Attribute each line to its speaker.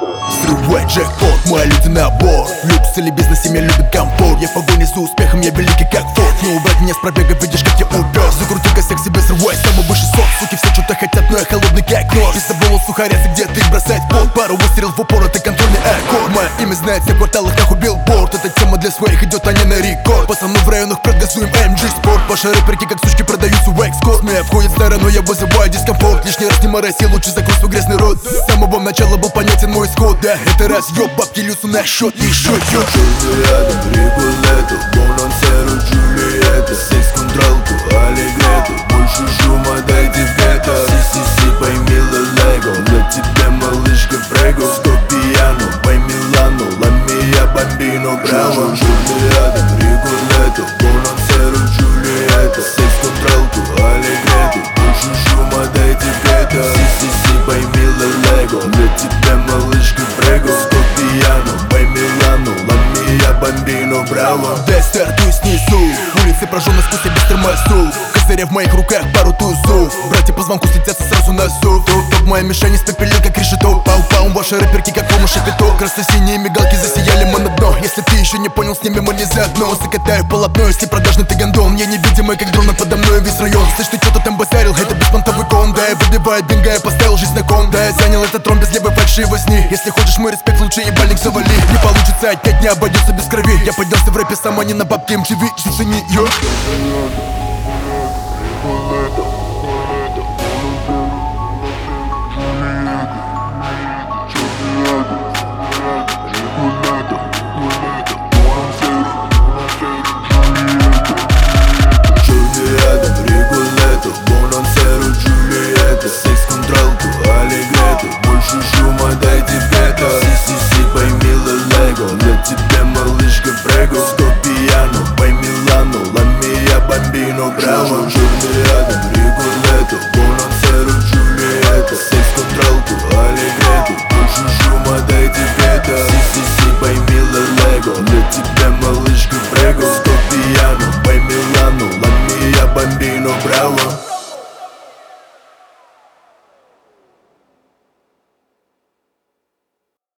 Speaker 1: Срывай джекпот, мои люди набор. Люкс или бизнес, семья любит комфорт. Я в погоне за успехом, я великий как Форд. Но убрать меня с пробега, видишь, как я упер. Закрути косяк себе, срывай самый высший сок. Суки все что-то хотят, но я холодный как нож. Без забыл сухаря, где ты их бросать под. Пару выстрелов в упор, это контрольный аккорд. Мое имя знает все кварталы, как у Билборд. Эта тема для своих идет, а не на рекорд. Пацаны в районах прогазуем MG Sport. Ваши рэперки как сучки продаются в экскорт. Меня входит старая, но я вызываю дискомфорт. Лишний раз не мороси, лучше закрой свой грязный рот. С самого начала был понятен мой исход. Да, это разъёб, бабки льются на счет. Еще ёб.
Speaker 2: Рядом Риколетто, Бонансеро, Джульетта. Секс, контролку, Аллегретто. Больше шума, дайте в гетто. Си-си-си, пойми Лего. Для тебя, малышка, фрего. Сто пьяно, пой Милану. Ла мия бомбино, браво. Рядом Риколетто, Бонансеро, Джульетта. Секс, контролку, Аллегретто. Больше шума, дайте в гетто. Си-си-си, пойми Лего. Для тебя, малышка, фрего. Сто пьяно, пой Милану. Ла мия бомбино, браво.
Speaker 1: Да, стартую снизу. Улицы прожжены, спустя без тормозу. Козыря в моих руках, пару тузов. Братья по звонку слетятся сразу на зов. Топ, моя мишень испепелил, как решето. Пау-пау, ваши рэперки, как форма шапито. Красно-синие мигалки засияли мы на дно. Если ты еще не понял, с ними мы не заодно. Закатаю полотно, если продажный ты гондон. Я невидимый, как дрона, подо мной весь район. Слышь, ты что-то там базарил, это беспонтовый кон. Да, я выбиваю бинго, я поставил жизнь на кон. Да, я занял этот трон без левой фальшивой сни. Если хочешь мой респект, лучше ебальник завали. Не получится, опять не обойдется без крови. Я поднялся в рэпе сам, а не на бабке MTV. Слушай, не ё.
Speaker 2: Секс, контролку, Аллегретто. Больше шума, дайте в гетто. Си-си-си, пойми Лего. Для тебя, малышка, фрего. Сто пьяно, пой Милану. Ла мия бомбино, браво.